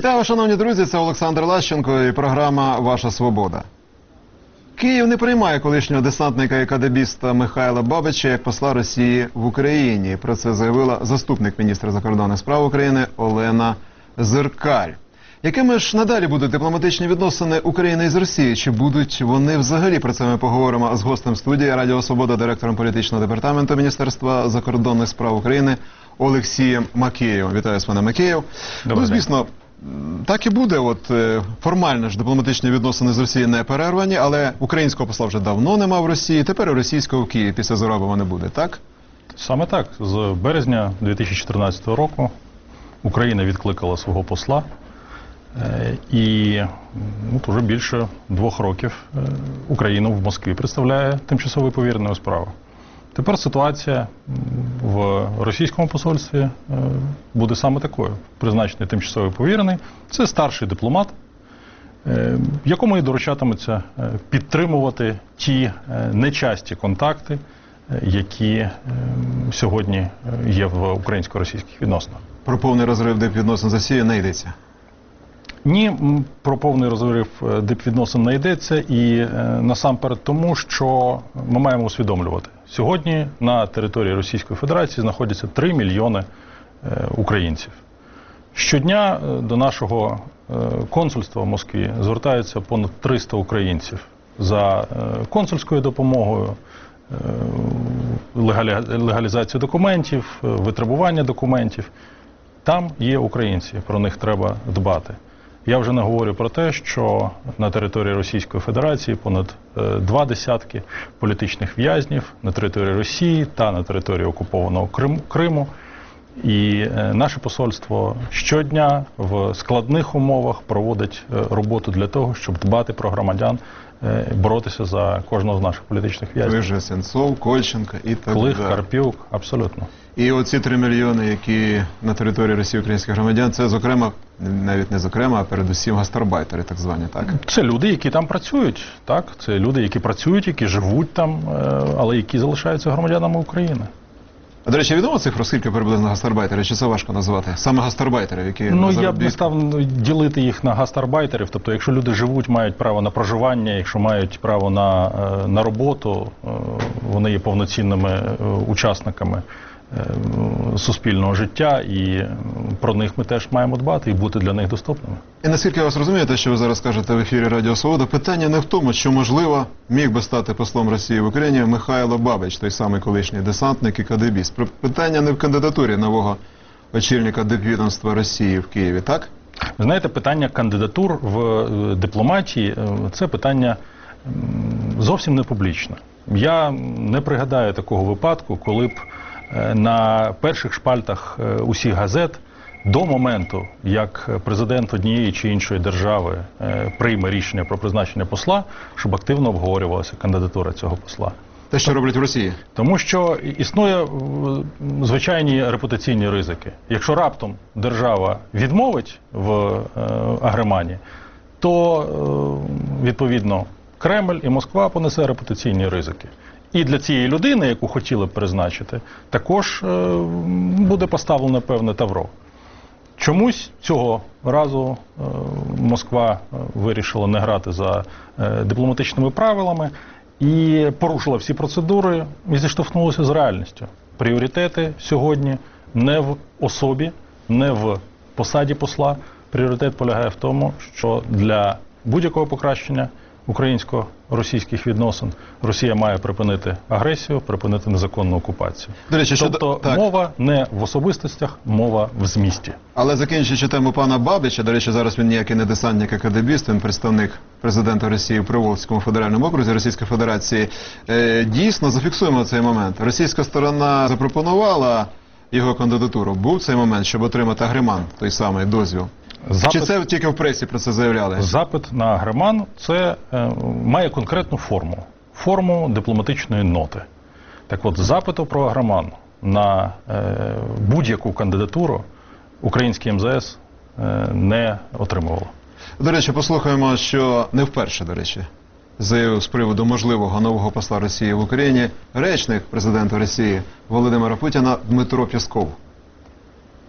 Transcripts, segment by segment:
Вітаю вас, шановні друзі, це Олександр Лащенко і програма «Ваша свобода». Київ не приймає колишнього десантника і кадебіста Михайла Бабича як посла Росії в Україні. Про це заявила заступник міністра закордонних справ України Олена Зеркаль. Якими ж надалі будуть дипломатичні відносини України із Росією? Чи будуть вони взагалі? Про це ми поговоримо з гостем студії Радіо Свобода, директором політичного департаменту Міністерства закордонних справ України Олексієм Макеєвим. Вітаю вас, пане Макеєв. Ну, звісно, так і буде. Формально ж дипломатичні відносини з Росією не перервані, але українського посла вже давно нема в Росії, тепер і російського в Києві після Зурабова не буде, так? Саме так. З березня 2014 року Україна відкликала свого посла. І вже більше 2 років Україну в Москві представляє тимчасовий повірений у справах. Тепер ситуація в російському посольстві буде саме такою. Призначений тимчасовий повірений – це старший дипломат, якому і доручатиметься підтримувати ті нечасті контакти, які сьогодні є в українсько-російських відносинах. Про повний розрив дипвідносин з Росією не йдеться? Ні, про повний розрив дипвідносин не йдеться, і насамперед тому, що ми маємо усвідомлювати. Сьогодні на території Російської Федерації знаходяться 3 мільйони українців. Щодня до нашого консульства в Москві звертаються понад 300 українців за консульською допомогою, легалізацією документів, витребування документів. Там є українці, про них треба дбати. Я вже не говорю про те, що на території Російської Федерації понад 2 десятки політичних в'язнів на території Росії та на території окупованого Криму. І наше посольство щодня в складних умовах проводить роботу для того, щоб дбати про громадян, боротися за кожного з наших політичних в'язнів. Ви же Сенцов, Кольченко і так далі. Клих, Карпюк, абсолютно. І оці 3 мільйони, які на території Росії українських громадян, це зокрема, навіть не зокрема, а передусім гастарбайтери так звані, так? Це люди, які там працюють, так? Це люди, які працюють, які живуть там, але які залишаються громадянами України. А, до речі, відомо цифру, скільки приблизно гастарбайтерів, чи це важко назвати? Саме гастарбайтерів, які я б не став ділити їх на гастарбайтерів. Тобто, якщо люди живуть, мають право на проживання, якщо мають право на роботу, вони є повноцінними учасниками суспільного життя, і про них ми теж маємо дбати і бути для них доступними. І наскільки я вас розумію, те, що ви зараз кажете в ефірі Радіо Свобода, питання не в тому, що, можливо, міг би стати послом Росії в Україні Михайло Бабич, той самий колишній десантник і кадебіст. Питання не в кандидатурі нового очільника дипвідомства Росії в Києві, так? Ви знаєте, питання кандидатур в дипломатії – це питання зовсім не публічне. Я не пригадаю такого випадку, коли б на перших шпальтах усіх газет до моменту, як президент однієї чи іншої держави прийме рішення про призначення посла, щоб активно обговорювалася кандидатура цього посла. Те, що роблять в Росії? Тому що існує звичайні репутаційні ризики. Якщо раптом держава відмовить в агремані, то, відповідно, Кремль і Москва понесе репутаційні ризики. І для цієї людини, яку хотіли б призначити, також буде поставлено певне тавро. Чомусь цього разу Москва вирішила не грати за дипломатичними правилами і порушила всі процедури і зіштовхнулася з реальністю. Пріоритети сьогодні не в особі, не в посаді посла. Пріоритет полягає в тому, що для будь-якого покращення українсько-російських відносин Росія має припинити агресію, припинити незаконну окупацію. До речі, тобто мова не в особистостях, мова в змісті. Але закінчуючи тему пана Бабича, до речі, зараз він ніякий не десантник, а кадебіст, він представник президента Росії в Приволзькому федеральному окрузі Російської Федерації. Дійсно, зафіксуємо цей момент. Російська сторона запропонувала його кандидатуру. Був цей момент, щоб отримати агреман, той самий дозвіл? Чи це тільки в пресі про це заявляли? Запит на агреман – це має конкретну форму. Форму дипломатичної ноти. Так от, запиту про агреман на будь-яку кандидатуру український МЗС не отримувало. До речі, послухаємо, що не вперше, до речі, заявив з приводу можливого нового посла Росії в Україні речник президента Росії Володимира Путіна Дмитро Пєсков.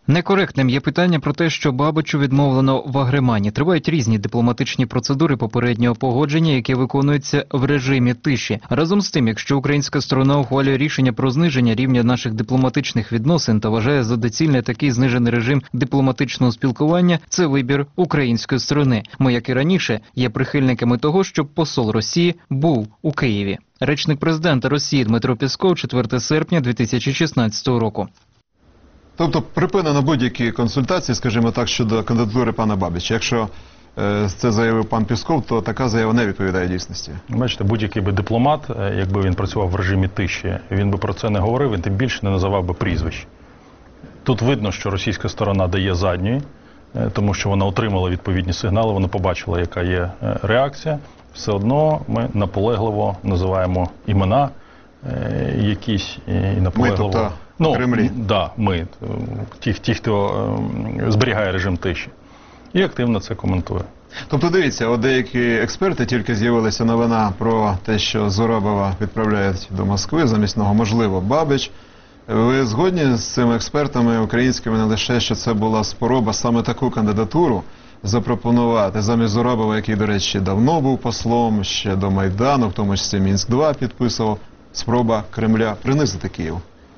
Некоректним є питання про те, що Бабичу відмовлено в Агремані. Тривають різні дипломатичні процедури попереднього погодження, які виконуються в режимі тиші. Разом з тим, якщо українська сторона ухвалює рішення про зниження рівня наших дипломатичних відносин та вважає за доцільне такий знижений режим дипломатичного спілкування, це вибір української сторони. Ми, як і раніше, є прихильниками того, щоб посол Росії був у Києві. Речник президента Росії Дмитро Пєсков, 4 серпня 2016 року. Тобто припинено будь-які консультації, скажімо так, щодо кандидатури пана Бабича. Якщо це заявив пан Пєсков, то така заява не відповідає дійсності. Бачите, будь-який би дипломат, якби він працював в режимі тиші, він би про це не говорив, він тим більше не називав би прізвищ. Тут видно, що російська сторона дає задньої, тому що вона отримала відповідні сигнали, вона побачила, яка є реакція. Все одно ми наполегливо називаємо імена якісь і наполегливо... Ми, тобто, в Кремлі. Да, ми, ті, хто зберігає режим тиші. І активно це коментує. Тобто, дивіться, от деякі експерти, тільки з'явилася новина про те, що Зурабова відправляють до Москви, замість нього, можливо, Бабич. Ви згодні з цими експертами українськими не лише, що це була спроба саме таку кандидатуру запропонувати замість Зурабова, який, до речі, давно був послом, ще до Майдану, в тому числі Мінськ-2 підписував, спроба Кремля принизити Київ?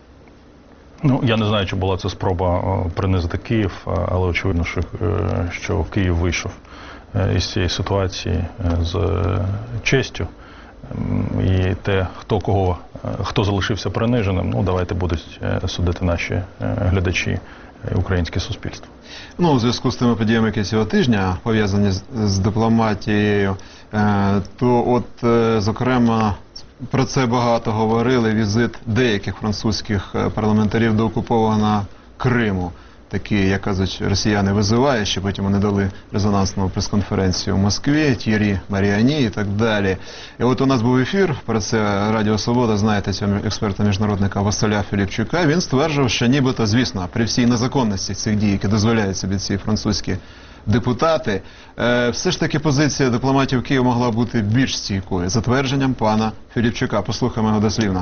Ну, я не знаю, чи була це спроба принизити Київ, але очевидно, що Київ вийшов із цієї ситуації з честю. І те, хто залишився приниженим, ну, давайте будуть судити наші глядачі, українське суспільство. Ну, у зв'язку з тими подіями, які цього тижня пов'язані з дипломатією, то от, зокрема, про це багато говорили, візит деяких французьких парламентарів до окупованого Криму. Такі, як кажуть, росіяни визивають, що потім вони дали резонансну прес-конференцію в Москві, Т'єрі Маріані і так далі. І от у нас був ефір, про це Радіо Свобода, знаєте, цього експерта-міжнародника Василя Філіпчука. Він стверджував, що нібито, звісно, при всій незаконності цих дій, які дозволяють собі ці французькі депутати, все ж таки позиція дипломатів Києва могла бути більш стійкою, за твердженням пана Філіпчука. Послухаємо його дослівно.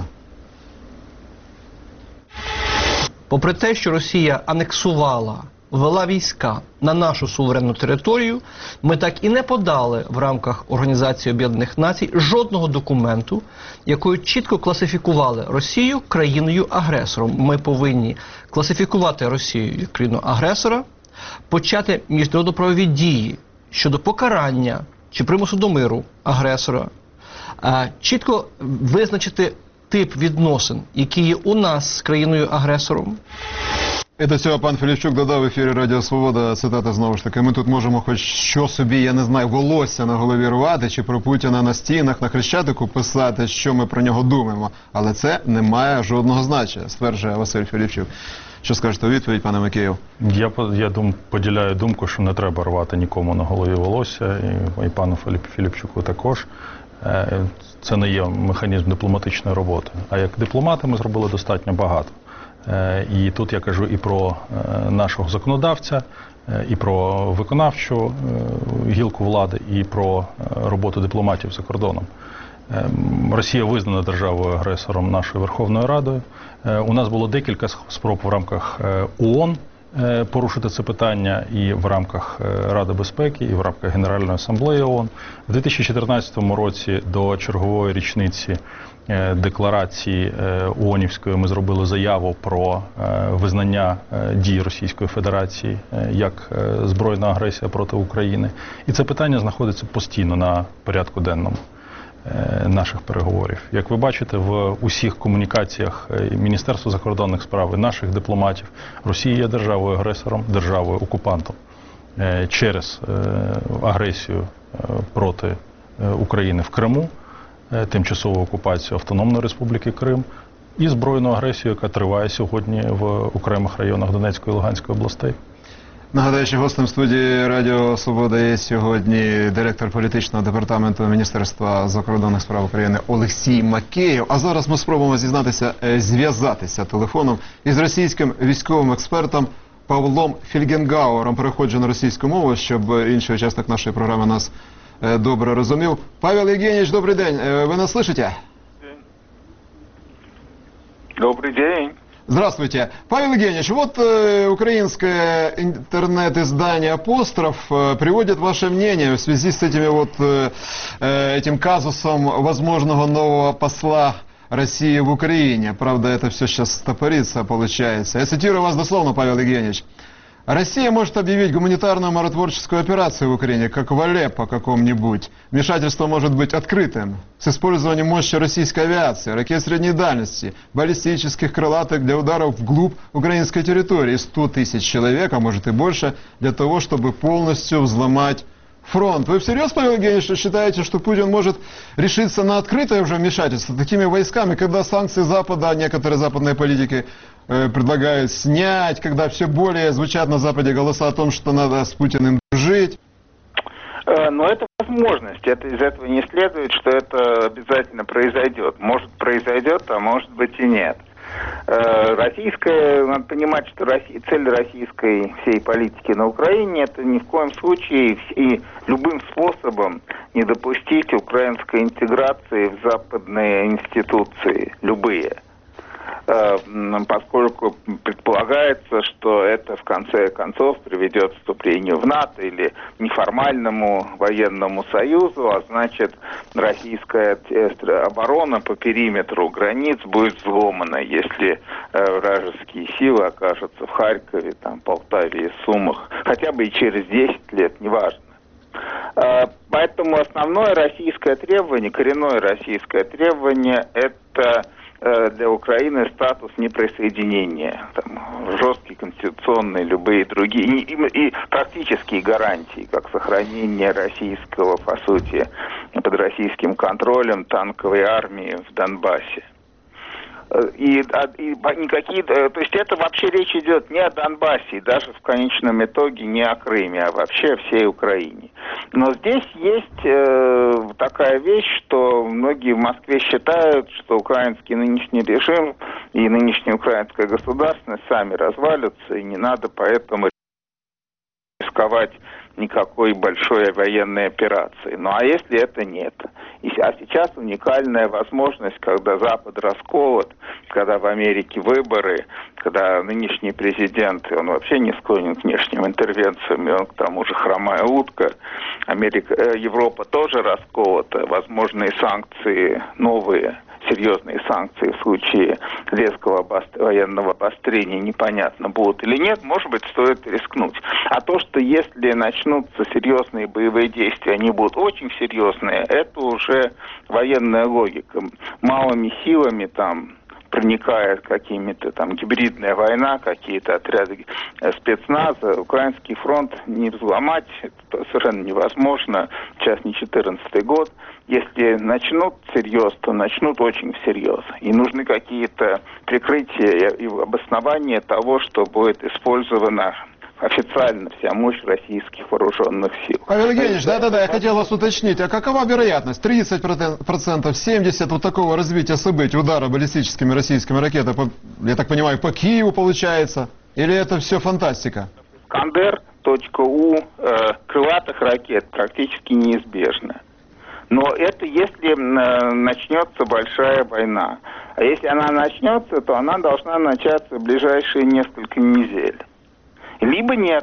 Попри те, що Росія анексувала, ввела війська на нашу суверенну територію, ми так і не подали в рамках Організації Об'єднаних Націй жодного документу, якою чітко класифікували Росію країною-агресором. Ми повинні класифікувати Росію як країну-агресора, почати міжнародно-правові дії щодо покарання чи примусу до миру агресора, чітко визначити тип відносин, які є у нас з країною-агресором. І до цього пан Філіпчук додав в ефірі Радіо Свобода, цитата знову ж таки, ми тут можемо хоч що собі, я не знаю, волосся на голові рвати, чи про Путіна на стінах, на Хрещатику писати, що ми про нього думаємо. Але це не має жодного значення, стверджує Василь Філіпчук. Що скажете у відповідь, пане Макеєв? Я поділяю думку, що не треба рвати нікому на голові волосся, і пану Філіпчуку також. Це не є механізм дипломатичної роботи. А як дипломати ми зробили достатньо багато. І тут я кажу і про нашого законодавця, і про виконавчу гілку влади, і про роботу дипломатів за кордоном. Росія визнана державою-агресором нашою Верховною Радою. У нас було декілька спроб в рамках ООН порушити це питання і в рамках Ради безпеки, і в рамках Генеральної асамблеї ООН. В 2014 році до чергової річниці декларації ООНівської ми зробили заяву про визнання дій Російської Федерації як збройна агресія проти України. І це питання знаходиться постійно на порядку денному наших переговорів. Як ви бачите, в усіх комунікаціях Міністерства закордонних справ і наших дипломатів, Росія є державою-агресором, державою-окупантом через агресію проти України в Криму, тимчасову окупацію Автономної Республіки Крим і збройну агресію, яка триває сьогодні в окремих районах Донецької і Луганської областей. Нагадаю, що гостем студії Радіо Свобода є сьогодні директор політичного департаменту Міністерства закордонних справ України Олексій Макеєв. А зараз ми спробуємо зв'язатися телефоном із російським військовим експертом Павлом Фельгенгауером. Переходжу на російську мову, щоб інший учасник нашої програми нас добре розумів. Павел Євгенійович, добрий день. Ви нас слышите? Добрый день. Здравствуйте. Павел Евгеньевич, вот украинское интернет-издание «Апостроф» приводит ваше мнение в связи с этим казусом возможного нового посла России в Украине. Правда, это все сейчас стопорится, получается. Я цитирую вас дословно, Павел Евгеньевич. Россия может объявить гуманитарную миротворческую операцию в Украине, как в Алеппо каком-нибудь. Вмешательство может быть открытым, с использованием мощи российской авиации, ракет средней дальности, баллистических крылатых для ударов вглубь украинской территории. 100 тысяч человек, а может и больше, для того, чтобы полностью взломать фронт. Вы всерьез, Павел Евгеньевич, считаете, что Путин может решиться на открытое уже вмешательство такими войсками, когда санкции Запада, некоторые западные политики предлагают снять, когда все более звучат на Западе голоса о том, что надо с Путиным дружить? Но это возможность. Из этого не следует, что это обязательно произойдет. Может произойдет, а может быть и нет. Надо понимать, что цель российской всей политики на Украине — это ни в коем случае и любым способом не допустить украинской интеграции в западные институции, любые. Поскольку предполагается, что это в конце концов приведет к вступлению в НАТО или неформальному военному союзу, а значит, российская оборона по периметру границ будет взломана, если вражеские силы окажутся в Харькове, Полтаве и Сумах, хотя бы и через 10 лет, неважно. Поэтому основное российское требование, коренное российское требование — это для Украины статус неприсоединения, жесткие конституционные, любые другие, и практические гарантии, как сохранение российского, по сути, под российским контролем танковой армии в Донбассе. То есть это вообще речь идет не о Донбассе, и даже в конечном итоге не о Крыме, а вообще о всей Украине. Но здесь есть такая вещь, что многие в Москве считают, что украинский нынешний режим и нынешняя украинская государственность сами развалятся, и не надо поэтому рисковать никакой большой военной операции. Ну а если это нет? А сейчас уникальная возможность, когда Запад расколот, когда в Америке выборы, когда нынешний президент, он вообще не склонен к внешним интервенциям, и он к тому же хромая утка. Европа тоже расколота, возможные санкции новые, серьезные санкции в случае резкого военного обострения непонятно, будут или нет, может быть, стоит рискнуть. А то, что если начнутся серьезные боевые действия, они будут очень серьезные, это уже военная логика. Малыми силами проникает какими-то гибридная война, какие-то отряды спецназа, украинский фронт не взломать, это совершенно невозможно. Сейчас не 14-й год. Если начнут всерьез, то начнут очень всерьез. И нужны какие-то прикрытия и обоснования того, что будет использована официально вся мощь российских вооруженных сил. Павел Евгеньевич, да, я хотел вас уточнить, а какова вероятность? 30%, 70% вот такого развития событий, удара баллистическими российскими ракетами, я так понимаю, по Киеву получается? Или это все фантастика? Искандер.У крылатых ракет практически неизбежно. Но это если начнется большая война. А если она начнется, то она должна начаться в ближайшие несколько недель. Либо нет.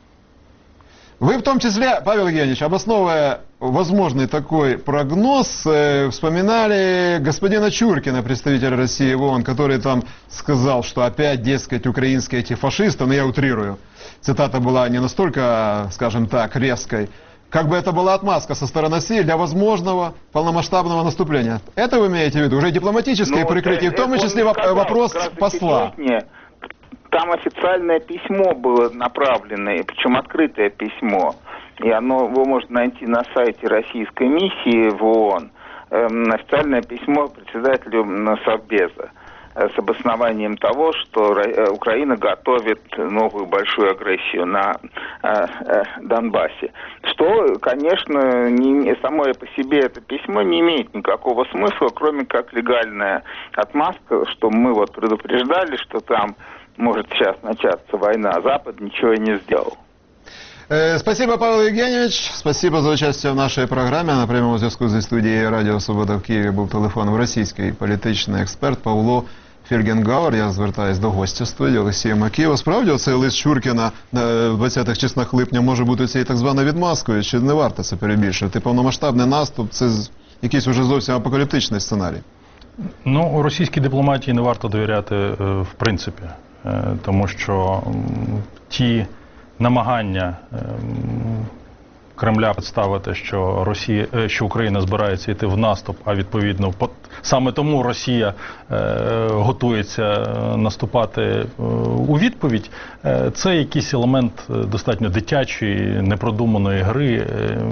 Вы в том числе, Павел Евгеньевич, обосновывая возможный такой прогноз, вспоминали господина Чуркина, представителя России в ООН, который там сказал, что опять, дескать, украинские эти фашисты, но я утрирую, цитата была не настолько, скажем так, резкой, как бы это была отмазка со стороны России для возможного полномасштабного наступления. Это вы имеете в виду? Уже дипломатическое прикрытие, в том числе вопрос посла. Там официальное письмо было направлено, причем открытое письмо, и его можно найти на сайте российской миссии в ООН, официальное письмо председателю Совбеза с обоснованием того, что Украина готовит новую большую агрессию на Донбассе. Что, конечно, само по себе это письмо не имеет никакого смысла, кроме как легальная отмазка, что мы предупреждали, что там может сейчас начаться война, а Запад ничего и не сделал. Спасибо, Павел Евгеньевич. Спасибо за участие в нашій програмі. На прямому зв'язку зі студією Радіо Свобода в Києві був телефоном російський політичний експерт Павло Фельгенгауер. Я звертаюсь до гостя студії Олексія Макеєва. Справді, оцей лист Чуркіна в 20-х числах липня може бути цією так званою відмазкою, чи не варто це перебільшувати? Повномасштабний наступ – це якийсь уже зовсім апокаліптичний сценарій. Ну, російській дипломатії не варто довіряти в принципі, тому що ті намагання Кремля представити, що Україна збирається йти в наступ, а відповідно саме тому Росія готується наступати у відповідь, це якийсь елемент достатньо дитячої, непродуманої гри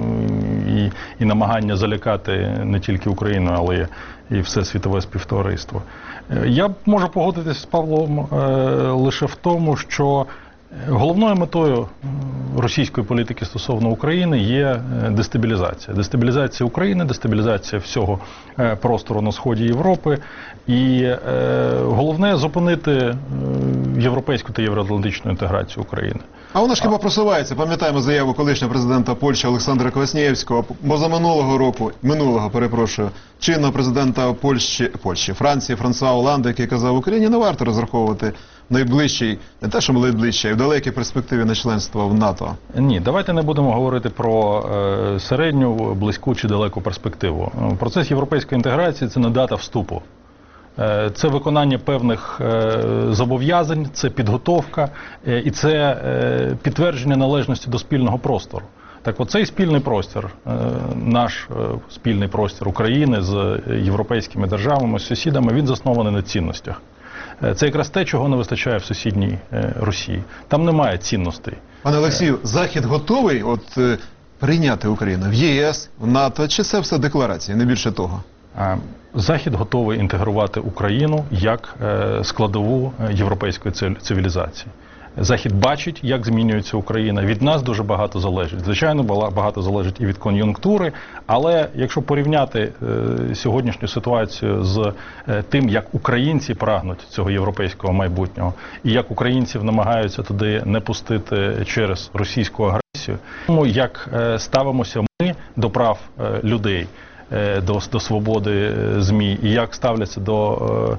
і намагання залякати не тільки Україну, але і все світове співтовариство. Я можу погодитися з Павлом лише в тому, що головною метою російської політики стосовно України є дестабілізація. Дестабілізація України, дестабілізація всього простору на сході Європи. І головне – зупинити європейську та євроатлантичну інтеграцію України. А вона ж хіба просувається? Пам'ятаємо заяву колишнього президента Польщі Олександра Кваснієвського, минулого, чинного президента Франції Франсуа Олланда, який казав, Україні не варто розраховувати найближчий, не те, що найближчий, а в далекій перспективі на членство в НАТО. Ні, давайте не будемо говорити про середню, близьку чи далеку перспективу. Процес європейської інтеграції – це не дата вступу. Це виконання певних зобов'язань, це підготовка і це підтвердження належності до спільного простору. Так от цей спільний простір, наш спільний простір України з європейськими державами, з сусідами, він заснований на цінностях. Це якраз те, чого не вистачає в сусідній Росії. Там немає цінностей. Пане Олексію, Захід готовий прийняти Україну в ЄС, в НАТО, чи це все декларації, не більше того? Захід готовий інтегрувати Україну як складову європейської цивілізації. Захід бачить, як змінюється Україна. Від нас дуже багато залежить. Звичайно, багато залежить і від кон'юнктури, але якщо порівняти сьогоднішню ситуацію з тим, як українці прагнуть цього європейського майбутнього, і як українців намагаються туди не пустити через російську агресію, тому як ставимося ми до прав людей, до свободи ЗМІ, і як ставляться до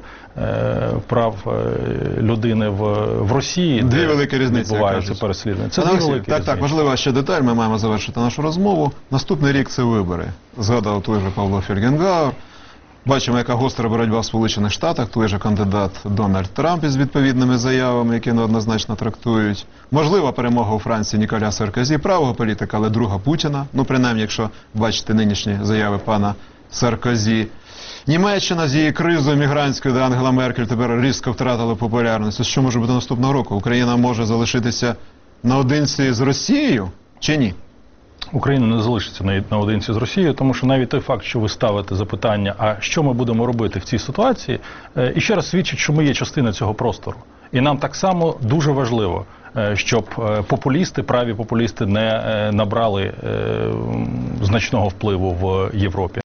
прав людини в Росії, дві великі різниці, відбуваються переслідування. Це дві великі різниці. Так, важлива ще деталь, ми маємо завершити нашу розмову. Наступний рік – це вибори. Згадав той же Павло Фельгенгауер. Бачимо, яка гостра боротьба в Сполучених Штатах, той же кандидат Дональд Трамп із відповідними заявами, які неоднозначно трактують. Можлива перемога у Франції Ніколя Саркозі, правого політика, але друга Путіна. Ну, принаймні, якщо бачите нинішні заяви пана Саркозі. Німеччина з її кризою мігрантською, де Ангела Меркель тепер різко втратила популярність. Що може бути наступного року? Україна може залишитися наодинці з Росією чи ні? Україна не залишиться наодинці з Росією, тому що навіть той факт, що ви ставите запитання, а що ми будемо робити в цій ситуації, і ще раз свідчить, що ми є частина цього простору. І нам так само дуже важливо, щоб праві популісти не набрали значного впливу в Європі.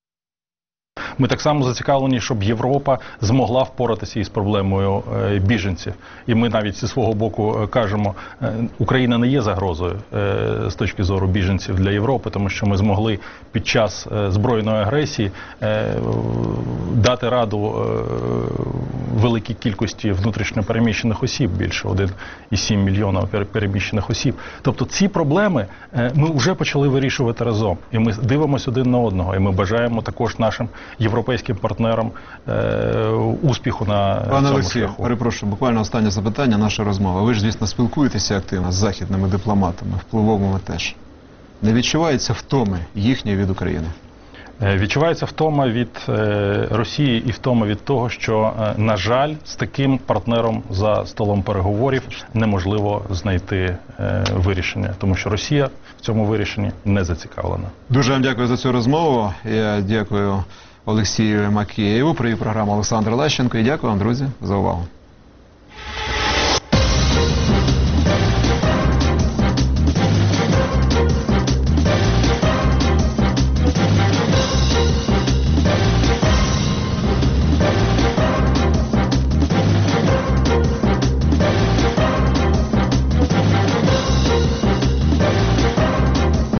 Ми так само зацікавлені, щоб Європа змогла впоратися із проблемою біженців. І ми навіть зі свого боку кажемо, Україна не є загрозою з точки зору біженців для Європи, тому що ми змогли під час збройної агресії дати раду великій кількості внутрішньо переміщених осіб, більше 1,7 мільйона переміщених осіб. Тобто ці проблеми ми вже почали вирішувати разом. І ми дивимося один на одного, і ми бажаємо також нашим європейським партнерам успіху на цьому шляху. Пане Олексію, перепрошую, буквально останнє запитання, наша розмова. Ви ж, звісно, спілкуєтеся активно з західними дипломатами, впливовими теж. Не відчувається втоми їхньої від України? Відчувається втома від Росії і втома від того, що, на жаль, з таким партнером за столом переговорів неможливо знайти вирішення, тому що Росія в цьому вирішенні не зацікавлена. Дуже вам дякую за цю розмову. Я дякую Олексію Макеєву, провів програму Олександр Лащенко, і дякую вам, друзі, за увагу.